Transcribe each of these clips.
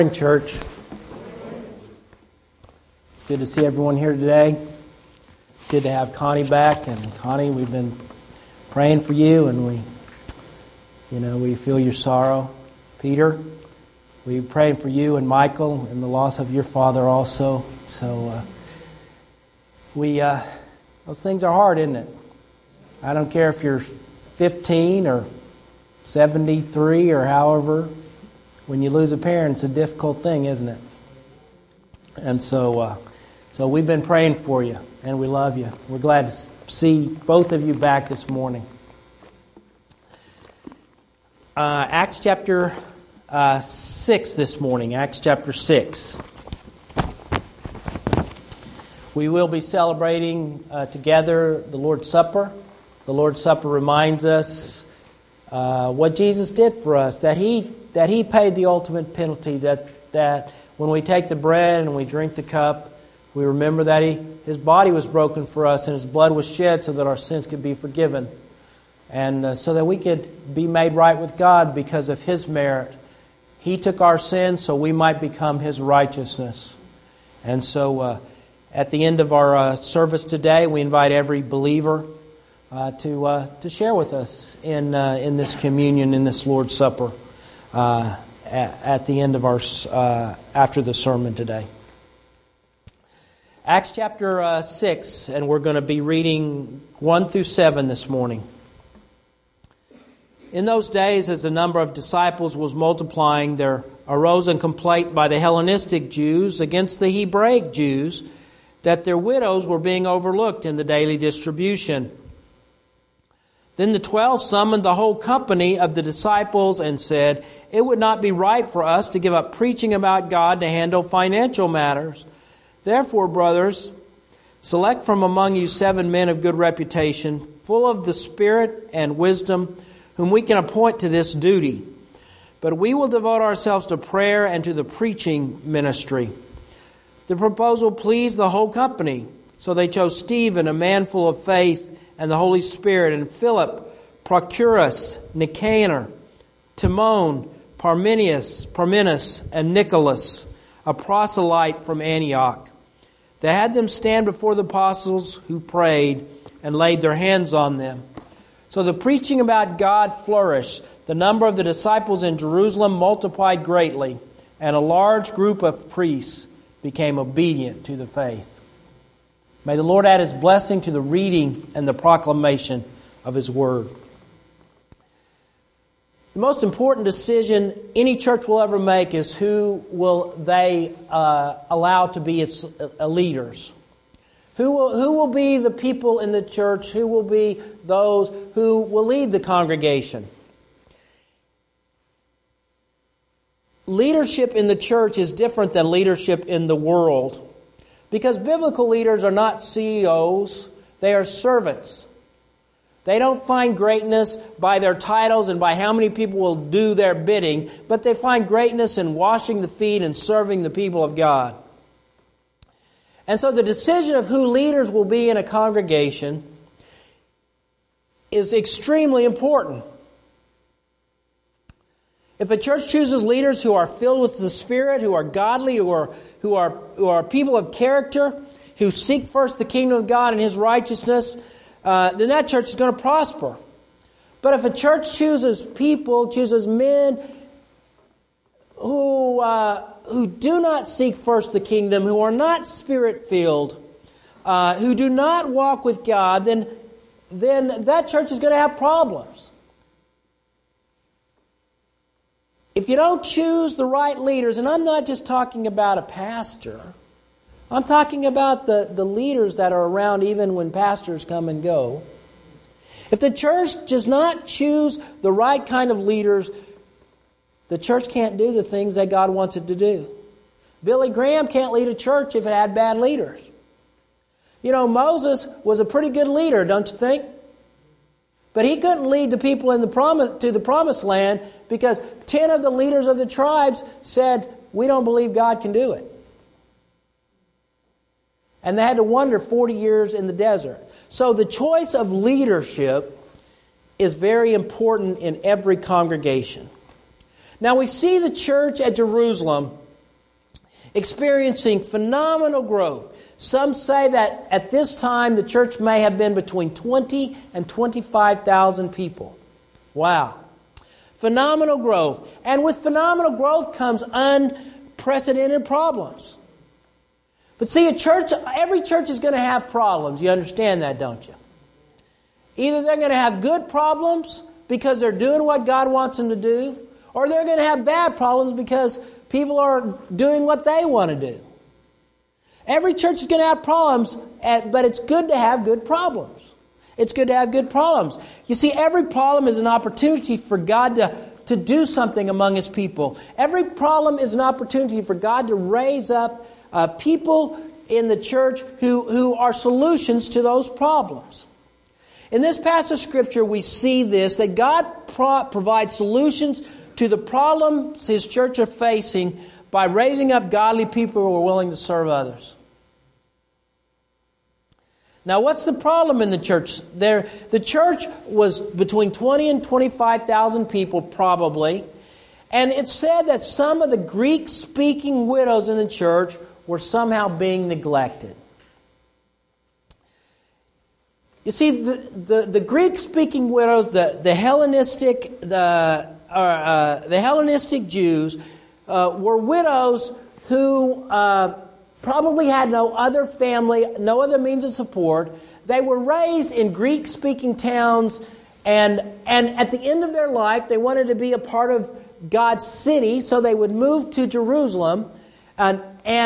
Church. It's good to see everyone here today. It's good to have Connie back. And Connie, we've been praying for you, and we feel your sorrow. Peter, we're praying for you and Michael and the loss of your father also. So those things are hard, isn't it? I don't care if you're 15 or 73 or however. When you lose a parent, it's a difficult thing, isn't it? And so we've been praying for you, and we love you. We're glad to see both of you back this morning. Acts chapter 6 this morning. Acts chapter 6. We will be celebrating together the Lord's Supper. The Lord's Supper reminds us what Jesus did for us, that He paid the ultimate penalty, that when we take the bread and we drink the cup, we remember that His body was broken for us and His blood was shed so that our sins could be forgiven. And so that we could be made right with God because of His merit. He took our sins so we might become His righteousness. And so at the end of our service today, we invite every believer to share with us in this communion, in this Lord's Supper. At the end of our after the sermon today. Acts chapter 6, and we're going to be reading 1 through 7 this morning. In those days, as the number of disciples was multiplying, there arose a complaint by the Hellenistic Jews against the Hebraic Jews that their widows were being overlooked in the daily distribution. Then the 12 summoned the whole company of the disciples and said, "It would not be right for us to give up preaching about God to handle financial matters. Therefore, brothers, select from among you 7 men of good reputation, full of the Spirit and wisdom, whom we can appoint to this duty. But we will devote ourselves to prayer and to the preaching ministry." The proposal pleased the whole company. So they chose Stephen, a man full of faith and the Holy Spirit, and Philip, Prochorus, Nicanor, Timon, Parmenas, and Nicholas, a proselyte from Antioch. They had them stand before the apostles, who prayed and laid their hands on them. So the preaching about God flourished. The number of the disciples in Jerusalem multiplied greatly, and a large group of priests became obedient to the faith. May the Lord add His blessing to the reading and the proclamation of His Word. The most important decision any church will ever make is who will they allow to be its leaders. Who will be the people in the church? Who will be those who will lead the congregation? Leadership in the church is different than leadership in the world. Because biblical leaders are not CEOs, they are servants. They don't find greatness by their titles and by how many people will do their bidding, but they find greatness in washing the feet and serving the people of God. And so the decision of who leaders will be in a congregation is extremely important. If a church chooses leaders who are filled with the Spirit, who are godly, who are people of character, who seek first the kingdom of God and His righteousness, then that church is going to prosper. But if a church chooses men who do not seek first the kingdom, who are not Spirit-filled, who do not walk with God, then that church is going to have problems. If you don't choose the right leaders, and I'm not just talking about a pastor, I'm talking about the leaders that are around even when pastors come and go. If the church does not choose the right kind of leaders, the church can't do the things that God wants it to do. Billy Graham can't lead a church if it had bad leaders. You know, Moses was a pretty good leader, don't you think? But he couldn't lead the people to the promised land because 10 of the leaders of the tribes said, "We don't believe God can do it." And they had to wander 40 years in the desert. So the choice of leadership is very important in every congregation. Now we see the church at Jerusalem experiencing phenomenal growth. Some say that at this time the church may have been between 20 and 25,000 people. Wow. Phenomenal growth. And with phenomenal growth comes unprecedented problems. But see, every church is going to have problems. You understand that, don't you? Either they're going to have good problems because they're doing what God wants them to do, or they're going to have bad problems because people are doing what they want to do. Every church is going to have problems, but it's good to have good problems. It's good to have good problems. You see, every problem is an opportunity for God to do something among His people. Every problem is an opportunity for God to raise up people in the church who are solutions to those problems. In this passage of Scripture, we see this, that God provides solutions to the problems His church are facing by raising up godly people who are willing to serve others. Now, what's the problem in the church? The church was between 20 and 25,000 people, probably. And it said that some of the Greek-speaking widows in the church were somehow being neglected. You see, the Greek-speaking widows, the Hellenistic Jews, were widows who probably had no other family, no other means of support. They were raised in Greek-speaking towns, and at the end of their life, they wanted to be a part of God's city, so they would move to Jerusalem, and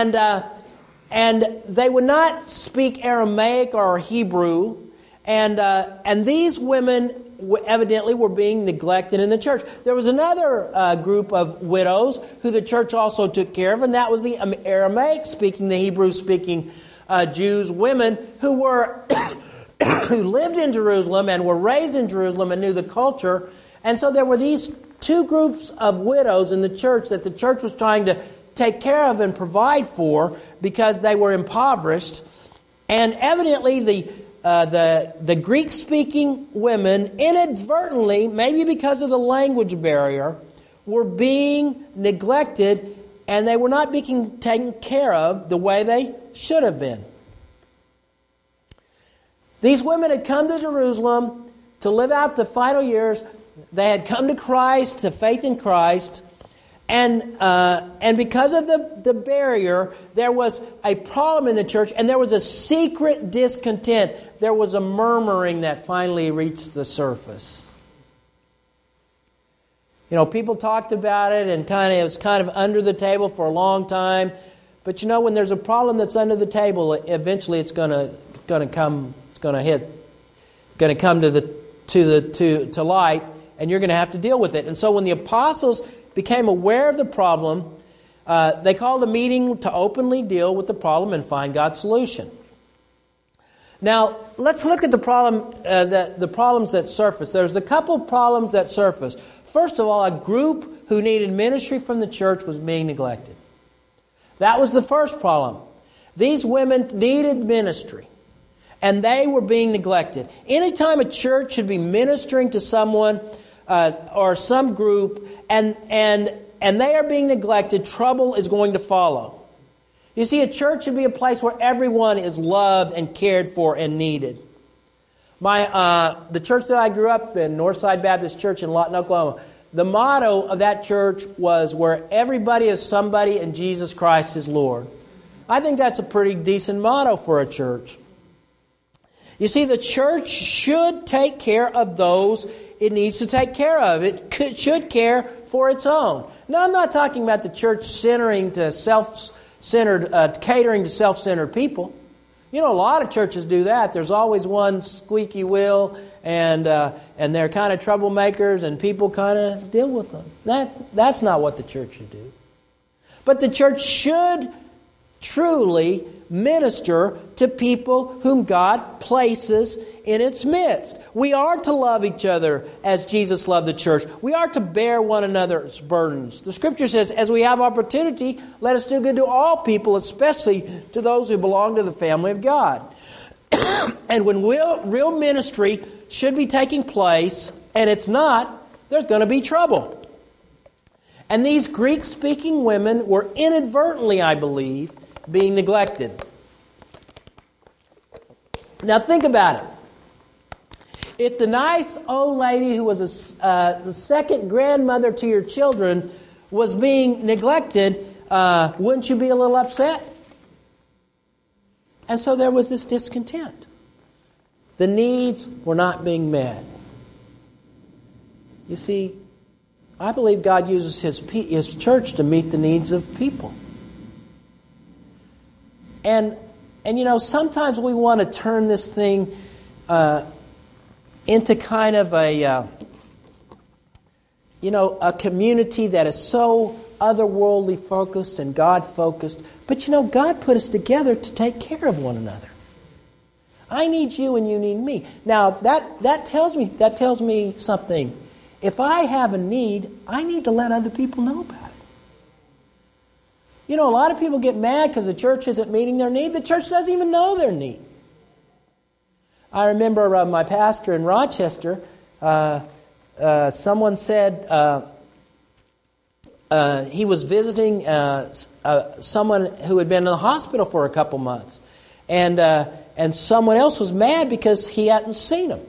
they would not speak Aramaic or Hebrew, and these women evidently were being neglected in the church. There was another group of widows who the church also took care of, and that was the Aramaic-speaking, the Hebrew-speaking Jews, women who were who lived in Jerusalem and were raised in Jerusalem and knew the culture. And so there were these two groups of widows in the church that the church was trying to take care of and provide for because they were impoverished. And evidently the Greek-speaking women inadvertently, maybe because of the language barrier, were being neglected, and they were not being taken care of the way they should have been. These women had come to Jerusalem to live out the final years. They had come to Christ, to faith in Christ, and because of the barrier, there was a problem in the church, and there was a secret discontent. There was a murmuring that finally reached the surface. You know, people talked about it, and it was kind of under the table for a long time. But you know, when there's a problem that's under the table, eventually it's going to come. It's going to come to light, and you're going to have to deal with it. And so, when the apostles became aware of the problem, they called a meeting to openly deal with the problem and find God's solution. Now, let's look at the problems that surface. There's a couple problems that surface. First of all, a group who needed ministry from the church was being neglected. That was the first problem. These women needed ministry, and they were being neglected. Anytime a church should be ministering to someone or some group, and they are being neglected, trouble is going to follow. You see, a church should be a place where everyone is loved and cared for and needed. The church that I grew up in, Northside Baptist Church in Lawton, Oklahoma, the motto of that church was where everybody is somebody and Jesus Christ is Lord. I think that's a pretty decent motto for a church. You see, the church should take care of those it needs to take care of. It should care for its own. Now, I'm not talking about the church catering to self-centered people. You know, a lot of churches do that. There's always one squeaky wheel, and they're kind of troublemakers, and people kind of deal with them. That's not what the church should do. But the church should truly minister to people whom God places in its midst. We are to love each other as Jesus loved the church. We are to bear one another's burdens. The Scripture says, as we have opportunity, let us do good to all people, especially to those who belong to the family of God. And when real ministry should be taking place, and it's not, there's going to be trouble. And these Greek-speaking women were inadvertently, I believe, being neglected. Now think about it. If the nice old lady who was the second grandmother to your children was being neglected, wouldn't you be a little upset? And so there was this discontent. The needs were not being met. You see, I believe God uses His church to meet the needs of people. And sometimes we want to turn this thing into kind of a community that is so otherworldly focused and God focused. But God put us together to take care of one another. I need you and you need me. Now that tells me something. If I have a need, I need to let other people know about it. A lot of people get mad because the church isn't meeting their need. The church doesn't even know their need. I remember my pastor in Rochester, someone said he was visiting someone who had been in the hospital for a couple months. And someone else was mad because he hadn't seen him.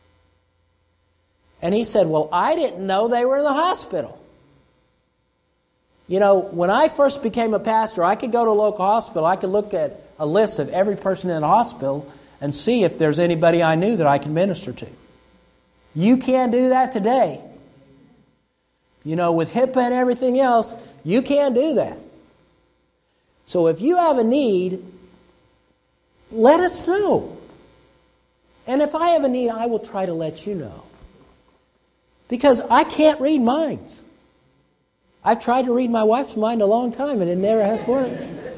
And he said, well, I didn't know they were in the hospital. When I first became a pastor, I could go to a local hospital. I could look at a list of every person in the hospital and see if there's anybody I knew that I could minister to. You can't do that today. With HIPAA and everything else, you can't do that. So if you have a need, let us know. And if I have a need, I will try to let you know. Because I can't read minds. I've tried to read my wife's mind a long time and it never has worked.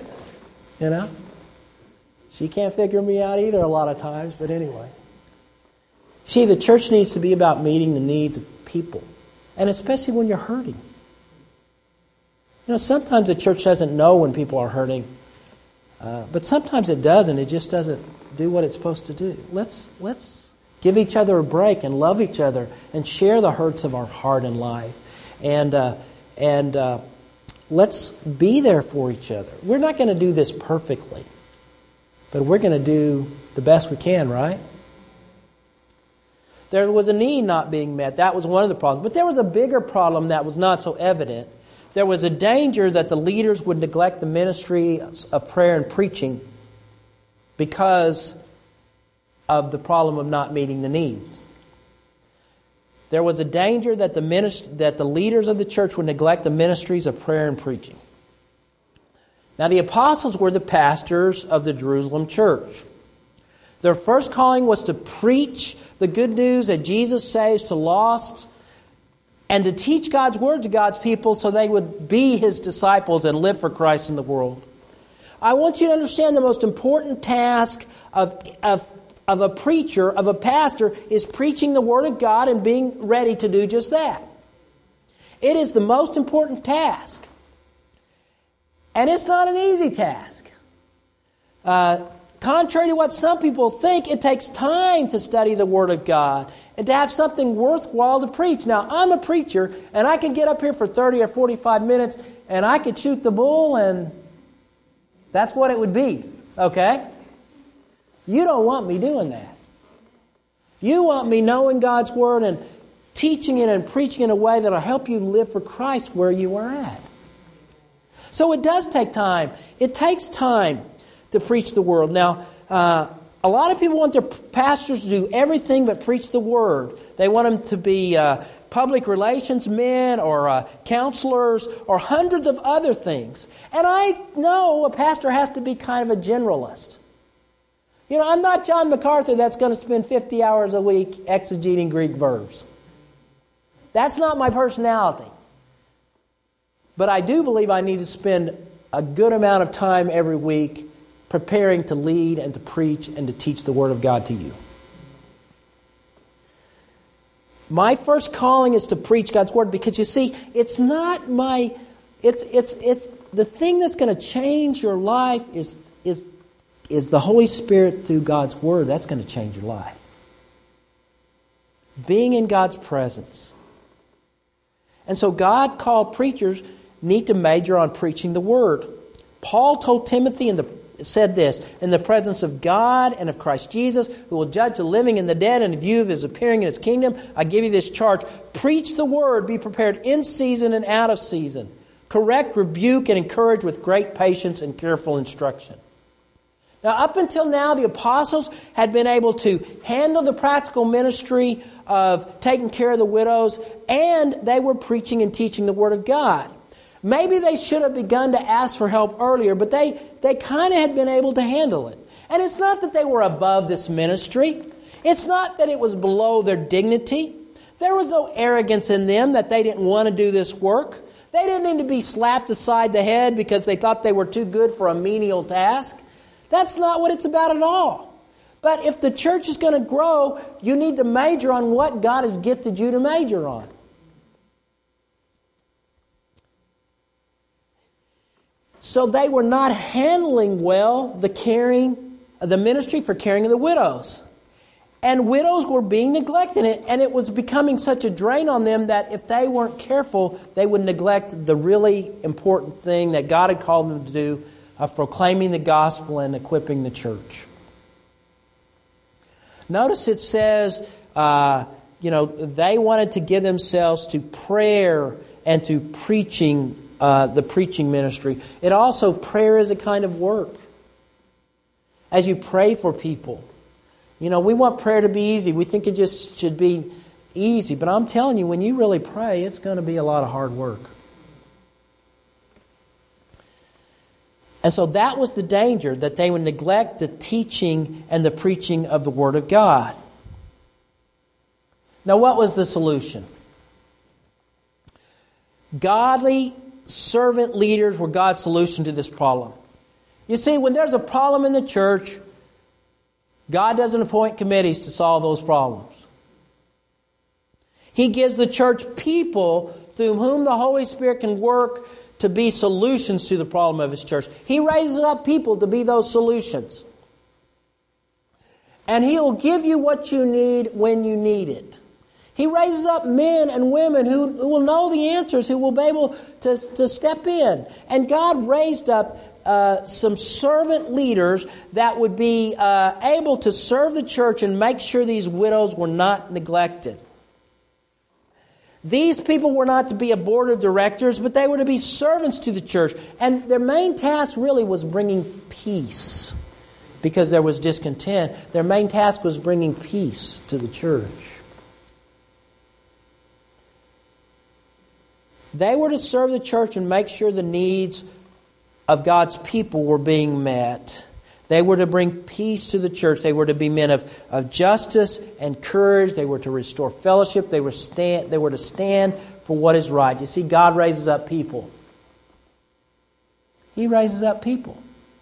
She can't figure me out either a lot of times, but anyway. See, the church needs to be about meeting the needs of people. And especially when you're hurting. Sometimes the church doesn't know when people are hurting. But sometimes it does, and it just doesn't do what it's supposed to do. Let's give each other a break and love each other and share the hurts of our heart and life. And let's be there for each other. We're not going to do this perfectly, but we're going to do the best we can, right? There was a need not being met. That was one of the problems. But there was a bigger problem that was not so evident. There was a danger that the leaders would neglect the ministry of prayer and preaching because of the problem of not meeting the needs. There was a danger that the leaders of the church would neglect the ministries of prayer and preaching. Now, the apostles were the pastors of the Jerusalem church. Their first calling was to preach the good news that Jesus saves to lost and to teach God's word to God's people so they would be His disciples and live for Christ in the world. I want you to understand the most important task of a preacher, of a pastor, is preaching the Word of God and being ready to do just that. It is the most important task. And it's not an easy task. Contrary to what some people think, it takes time to study the Word of God and to have something worthwhile to preach. Now, I'm a preacher, and I can get up here for 30 or 45 minutes, and I could shoot the bull, and that's what it would be. Okay? You don't want me doing that. You want me knowing God's Word and teaching it and preaching in a way that will help you live for Christ where you are at. So it does take time. It takes time to preach the Word. Now, a lot of people want their pastors to do everything but preach the Word. They want them to be public relations men or counselors or hundreds of other things. And I know a pastor has to be kind of a generalist. I'm not John MacArthur that's going to spend 50 hours a week exegeting Greek verbs. That's not my personality. But I do believe I need to spend a good amount of time every week preparing to lead and to preach and to teach the Word of God to you. My first calling is to preach God's Word because you see, it's not my... It's the thing that's going to change your life is the Holy Spirit through God's Word. That's going to change your life. Being in God's presence. And so God called preachers need to major on preaching the Word. Paul told Timothy said this, in the presence of God and of Christ Jesus, who will judge the living and the dead, and in view of His appearing in His kingdom, I give you this charge. Preach the Word, be prepared in season and out of season. Correct, rebuke, and encourage with great patience and careful instruction. Now, up until now, the apostles had been able to handle the practical ministry of taking care of the widows, and they were preaching and teaching the Word of God. Maybe they should have begun to ask for help earlier, but they kind of had been able to handle it. And it's not that they were above this ministry. It's not that it was below their dignity. There was no arrogance in them that they didn't want to do this work. They didn't need to be slapped aside the head because they thought they were too good for a menial task. That's not what it's about at all. But if the church is going to grow, you need to major on what God has gifted you to major on. So they were not handling well the ministry for caring of the widows. And widows were being neglected, and it was becoming such a drain on them that if they weren't careful, they would neglect the really important thing that God had called them to do of proclaiming the gospel and equipping the church. Notice it says, they wanted to give themselves to prayer and to preaching, the preaching ministry. It also, prayer is a kind of work. As you pray for people. We want prayer to be easy. We think it just should be easy. But I'm telling you, when you really pray, it's going to be a lot of hard work. And so that was the danger, that they would neglect the teaching and the preaching of the Word of God. Now, what was the solution? Godly servant leaders were God's solution to this problem. You see, when there's a problem in the church, God doesn't appoint committees to solve those problems. He gives the church people through whom the Holy Spirit can work to be solutions to the problem of His church. He raises up people to be those solutions. And He'll give you what you need when you need it. He raises up men and women who will know the answers, who will be able to step in. And God raised up some servant leaders that would be able to serve the church and make sure these widows were not neglected. These people were not to be a board of directors, but they were to be servants to the church. And their main task really was bringing peace. Because there was discontent, their main task was bringing peace to the church. They were to serve the church and make sure the needs of God's people were being met. They were to bring peace to the church. They were to be men of justice and courage. They were to restore fellowship. They were to stand for what is right. You see, God raises up people. He raises up people.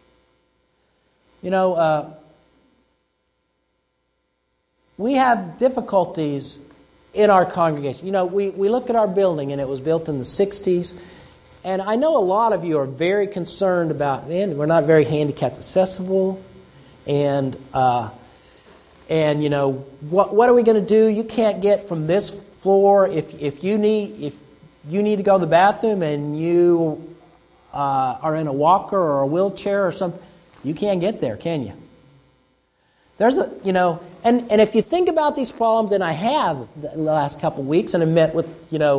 We have difficulties in our congregation. We look at our building, and it was built in the 60s. And I know a lot of you are very concerned about, we're not very handicapped accessible. And what are we going to do? You can't get from this floor if you need to go to the bathroom and you are in a walker or a wheelchair or something. You can't get there, can you? There's and if you think about these problems, and I have the last couple of weeks, and I met with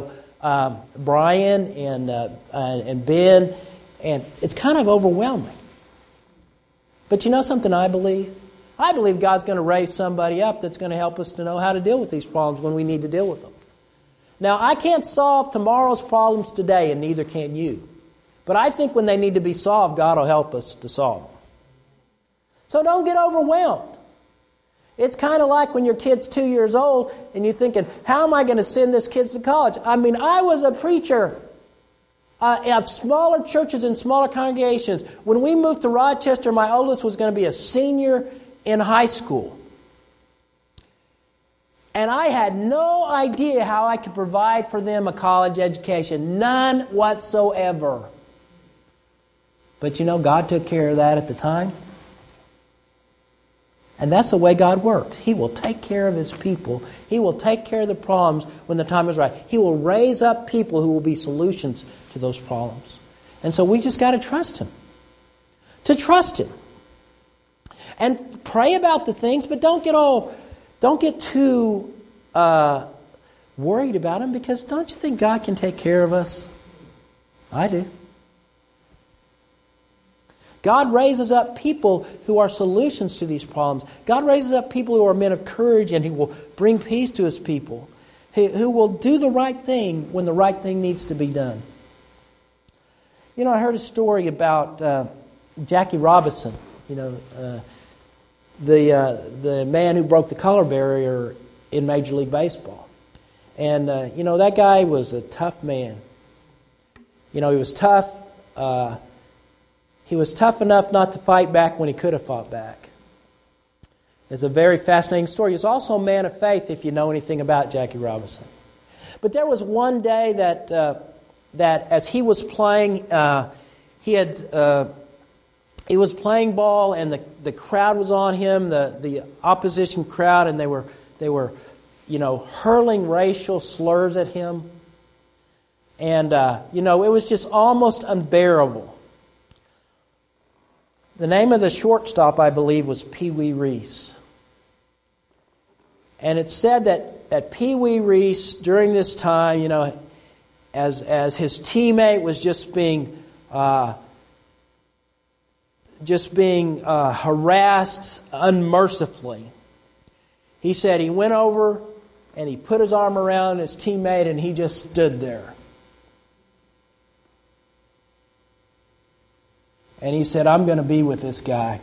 Brian and Ben, and it's kind of overwhelming. But you know something I believe? I believe God's going to raise somebody up that's going to help us to know how to deal with these problems when we need to deal with them. Now, I can't solve tomorrow's problems today, and neither can you. But I think when they need to be solved, God will help us to solve them. So don't get overwhelmed. It's kind of like when your kid's 2 years old and you're thinking, how am I going to send this kid to college? I was a preacher of smaller churches and smaller congregations. When we moved to Rochester, my oldest was going to be a senior in high school. And I had no idea how I could provide for them a college education. None whatsoever. But God took care of that at the time. And that's the way God works. He will take care of His people. He will take care of the problems when the time is right. He will raise up people who will be solutions to those problems. And so we just got to trust Him. To trust Him. And pray about the things, but don't get too worried about them, because don't you think God can take care of us? I do. God raises up people who are solutions to these problems. God raises up people who are men of courage and who will bring peace to His people, who will do the right thing when the right thing needs to be done. You know, I heard a story about Jackie Robinson, the man who broke the color barrier in Major League Baseball. And, that guy was a tough man. He was tough. He was tough enough not to fight back when he could have fought back. It's a very fascinating story. He's also a man of faith, if you know anything about Jackie Robinson. But there was one day that as he was playing, he was playing ball, and the crowd was on him, the opposition crowd, and they were hurling racial slurs at him. And it was just almost unbearable. The name of the shortstop, I believe, was Pee Wee Reese. And it's said that Pee Wee Reese, during this time, as his teammate was just being harassed unmercifully, he said he went over and he put his arm around his teammate and he just stood there. And he said, I'm going to be with this guy.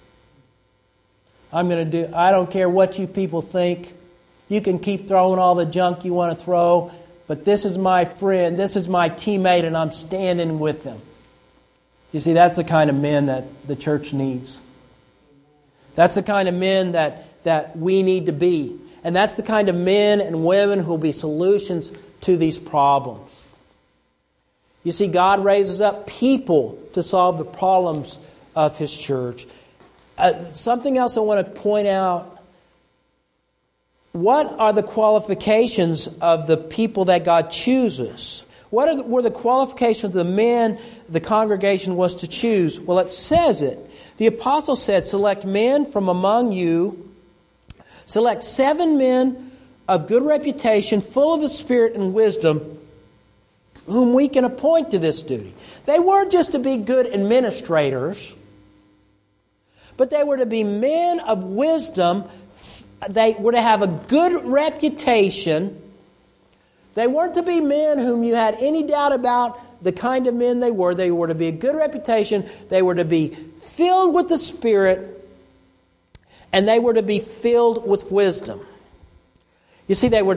I don't care what you people think. You can keep throwing all the junk you want to throw, but this is my friend, this is my teammate, and I'm standing with him. You see, that's the kind of men that the church needs. That's the kind of men that we need to be. And that's the kind of men and women who will be solutions to these problems. You see, God raises up people to solve the problems of His church. Something else I want to point out. What are the qualifications of the people that God chooses? What were the qualifications of the men the congregation was to choose? Well, it says it. The apostle said, select men from among you. Select 7 men of good reputation, full of the Spirit and wisdom, whom we can appoint to this duty. They weren't just to be good administrators, but they were to be men of wisdom. They were to have a good reputation. They weren't to be men whom you had any doubt about the kind of men they were. They were to be a good reputation. They were to be filled with the Spirit, and they were to be filled with wisdom. You see, they were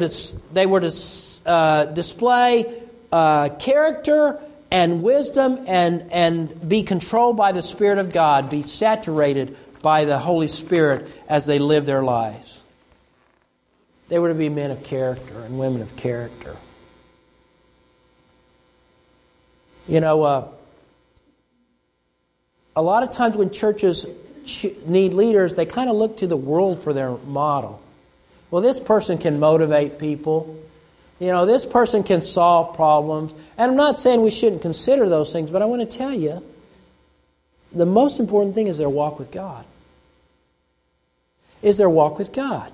to display character and wisdom and be controlled by the Spirit of God, be saturated by the Holy Spirit as they live their lives. They were to be men of character and women of character. A lot of times when churches need leaders, they kind of look to the world for their model. Well, this person can motivate people. This person can solve problems. And I'm not saying we shouldn't consider those things, but I want to tell you, the most important thing is their walk with God. Is their walk with God.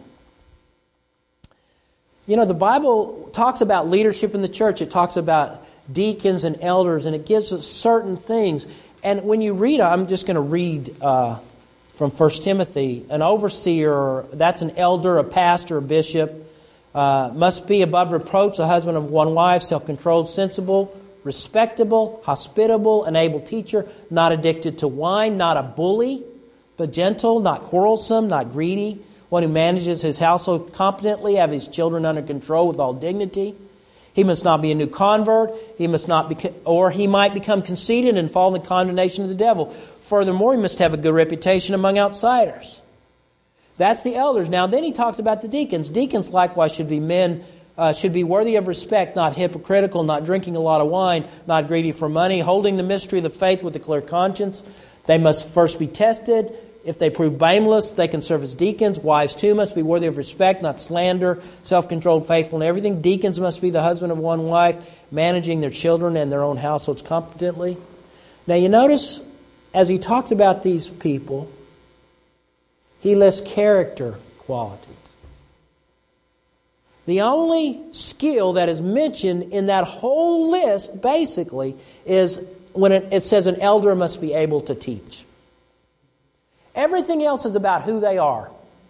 The Bible talks about leadership in the church. It talks about deacons and elders, and it gives us certain things. And when you read, I'm just going to read from 1 Timothy. An overseer, that's an elder, a pastor, a bishop, must be above reproach, a husband of one wife, self-controlled, sensible, respectable, hospitable, an able teacher, not addicted to wine, not a bully, but gentle, not quarrelsome, not greedy, one who manages his household competently, have his children under control with all dignity. He must not be a new convert. He might become conceited and fall in the condemnation of the devil. Furthermore, he must have a good reputation among outsiders. That's the elders. Now, then he talks about the deacons. Deacons likewise should be men, should be worthy of respect, not hypocritical, not drinking a lot of wine, not greedy for money, holding the mystery of the faith with a clear conscience. They must first be tested If they prove blameless, they can serve as deacons. Wives, too, must be worthy of respect, not slander, self-controlled, faithful in everything. Deacons must be the husband of one wife, managing their children and their own households competently. Now, you notice, as he talks about these people, he lists character qualities. The only skill that is mentioned in that whole list, basically, is when it says an elder must be able to teach. Everything else is about who they are.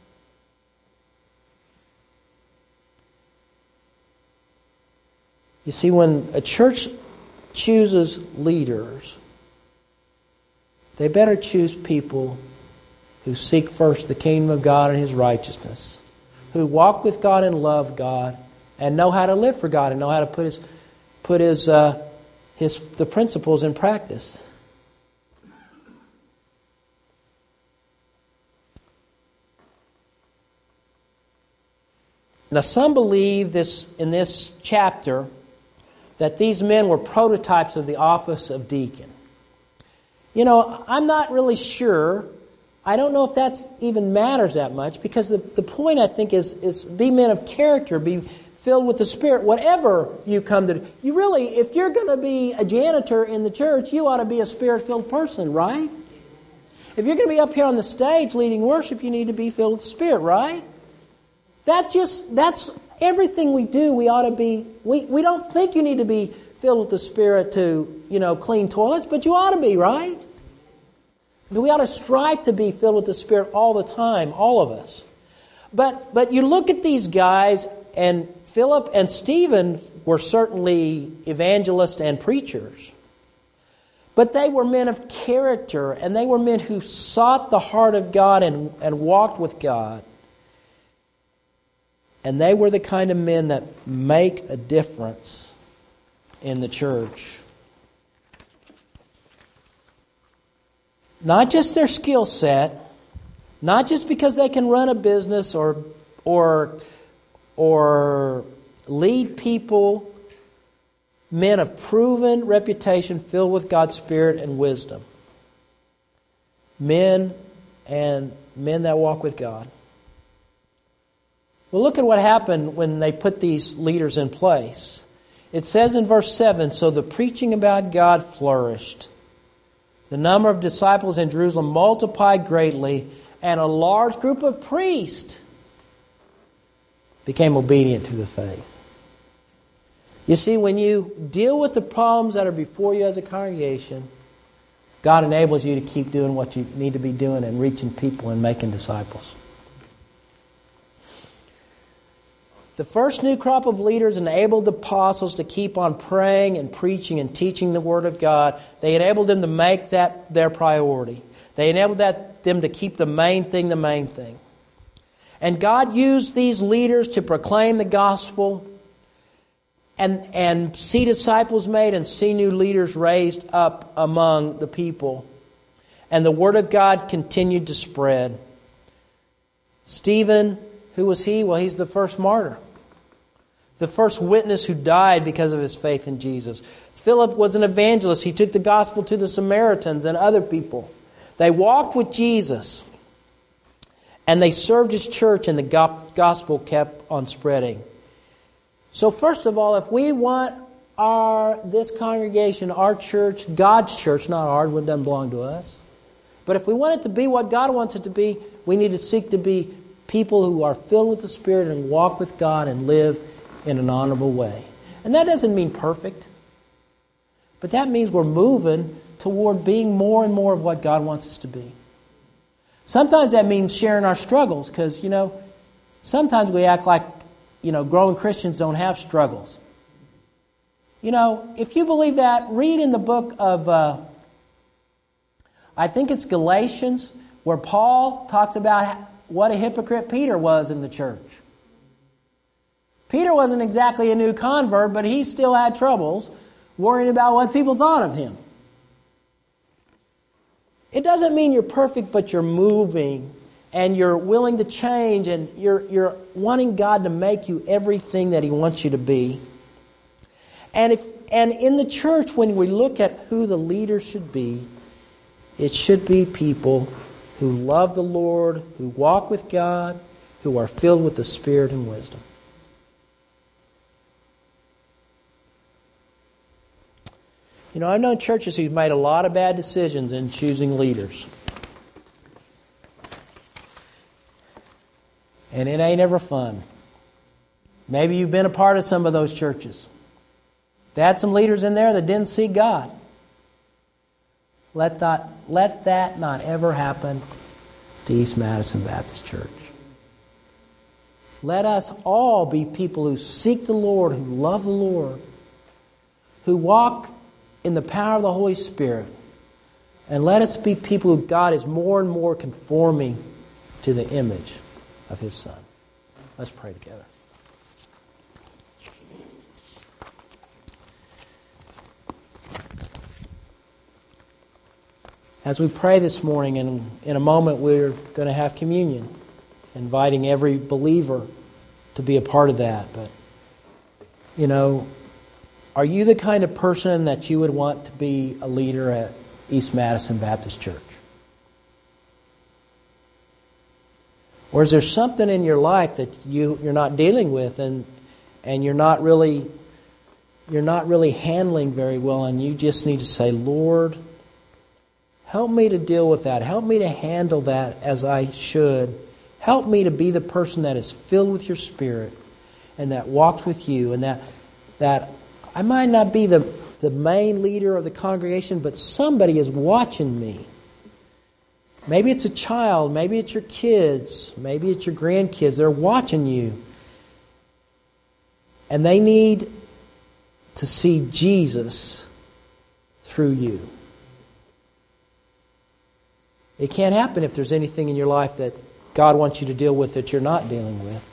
You see, when a church chooses leaders, they better choose people who seek first the kingdom of God and His righteousness, who walk with God and love God, and know how to live for God and know how to put the principles in practice. Now, some believe in this chapter that these men were prototypes of the office of deacon. You know, I'm not really sure. I don't know if that even matters that much, because the point, I think, is be men of character, be filled with the Spirit. Whatever you come to do, you really, if you're going to be a janitor in the church, you ought to be a Spirit-filled person, right? If you're going to be up here on the stage leading worship, you need to be filled with the Spirit, right? That's everything we do. We ought to be. We don't think you need to be filled with the Spirit to, clean toilets, but you ought to be, right? We ought to strive to be filled with the Spirit all the time, all of us. But you look at these guys, and Philip and Stephen were certainly evangelists and preachers. But they were men of character, and they were men who sought the heart of God and walked with God. And they were the kind of men that make a difference in the church. Not just their skill set, not just because they can run a business or lead people, men of proven reputation filled with God's Spirit and wisdom. Men that walk with God. Well, look at what happened when they put these leaders in place. It says in verse 7, so the preaching about God flourished. The number of disciples in Jerusalem multiplied greatly, and a large group of priests became obedient to the faith. You see, when you deal with the problems that are before you as a congregation, God enables you to keep doing what you need to be doing and reaching people and making disciples. The first new crop of leaders enabled the apostles to keep on praying and preaching and teaching the Word of God. They enabled them to make that their priority. They enabled them to keep the main thing the main thing. And God used these leaders to proclaim the gospel and see disciples made and see new leaders raised up among the people. And the Word of God continued to spread. Stephen, who was he? Well, he's the first martyr. The first witness who died because of his faith in Jesus. Philip was an evangelist. He took the gospel to the Samaritans and other people. They walked with Jesus. And they served His church, and the gospel kept on spreading. So first of all, if we want this congregation, our church, God's church, not ours, it doesn't belong to us. But if we want it to be what God wants it to be, we need to seek to be people who are filled with the Spirit and walk with God and live in an honorable way. And that doesn't mean perfect. But that means we're moving toward being more and more of what God wants us to be. Sometimes that means sharing our struggles, because, sometimes we act like, growing Christians don't have struggles. If you believe that, read in the book of, I think it's Galatians, where Paul talks about what a hypocrite Peter was in the church. Peter wasn't exactly a new convert, but he still had troubles worrying about what people thought of him. It doesn't mean you're perfect, but you're moving and you're willing to change and you're wanting God to make you everything that He wants you to be. And in the church, when we look at who the leaders should be, it should be people who love the Lord, who walk with God, who are filled with the Spirit and wisdom. You know, I've known churches who've made a lot of bad decisions in choosing leaders. And it ain't ever fun. Maybe you've been a part of some of those churches. They had some leaders in there that didn't see God. Let that not ever happen to East Madison Baptist Church. Let us all be people who seek the Lord, who love the Lord, who walk in the power of the Holy Spirit. And let us be people who God is more and more conforming to the image of His Son. Let's pray together. As we pray this morning, and in a moment we're going to have communion, inviting every believer to be a part of that. But, you know, are you the kind of person that you would want to be a leader at East Madison Baptist Church? Or is there something in your life that you're not dealing with and you're not really handling very well, and you just need to say, Lord, help me to deal with that. Help me to handle that as I should. Help me to be the person that is filled with your Spirit and that walks with you, and that I might not be the main leader of the congregation, but somebody is watching me. Maybe it's a child, maybe it's your kids, maybe it's your grandkids. They're watching you. And they need to see Jesus through you. It can't happen if there's anything in your life that God wants you to deal with that you're not dealing with.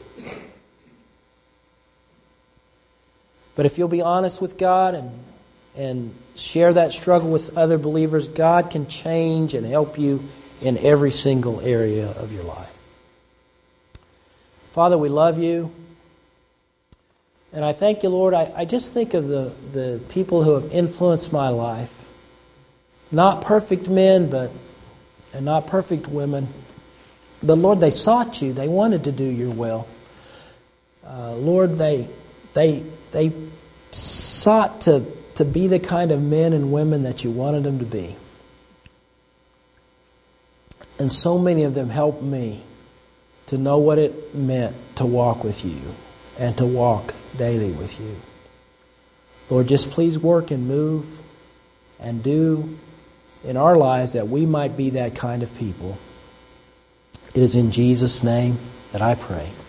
But if you'll be honest with God and share that struggle with other believers, God can change and help you in every single area of your life. Father, we love you. And I thank you, Lord. I just think of the people who have influenced my life. Not perfect men, and not perfect women. But Lord, they sought you. They wanted to do your will. Lord, they sought to be the kind of men and women that you wanted them to be. And so many of them helped me to know what it meant to walk with you and to walk daily with you. Lord, just please work and move and do in our lives that we might be that kind of people. It is in Jesus' name that I pray.